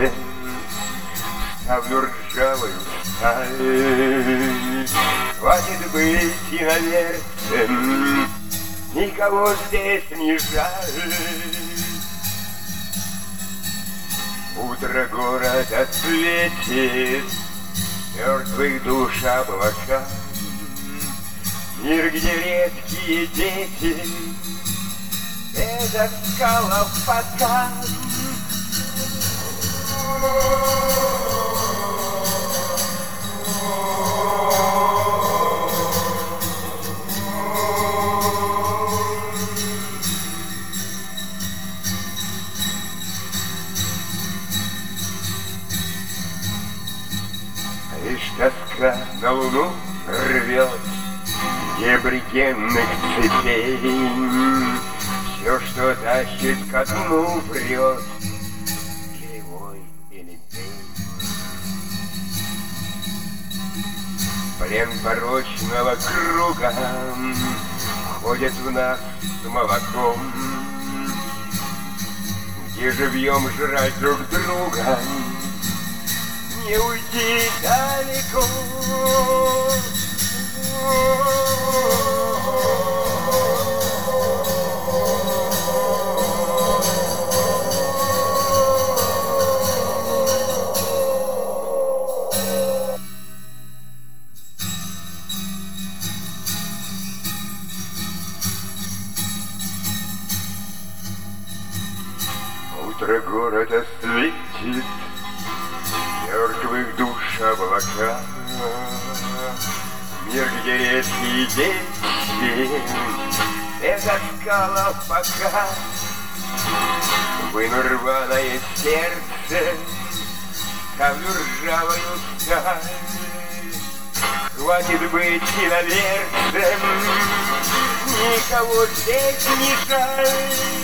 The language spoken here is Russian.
сердце ставлю ржавую сталь. Хватит быть иноверцем, никого здесь не жаль. Утро города светит, мертвых душ облака. Мир, где редкие дети, без оскалов пока. Лишь тоска на луну рвет дебри генных цепей. Все, что тащит ко дну, врет, или вой, или пей. Плен порочного круга ходит в нас с молоком. Где живьем жрать друг друга, не уйти далеко. Утро города светит, мертвых душ облака. Мир, где редкие дети, без оскалов пока. Выну рваное сердце, ставлю ржавую сталь. Хватит быть иноверцем, никого здесь не жаль.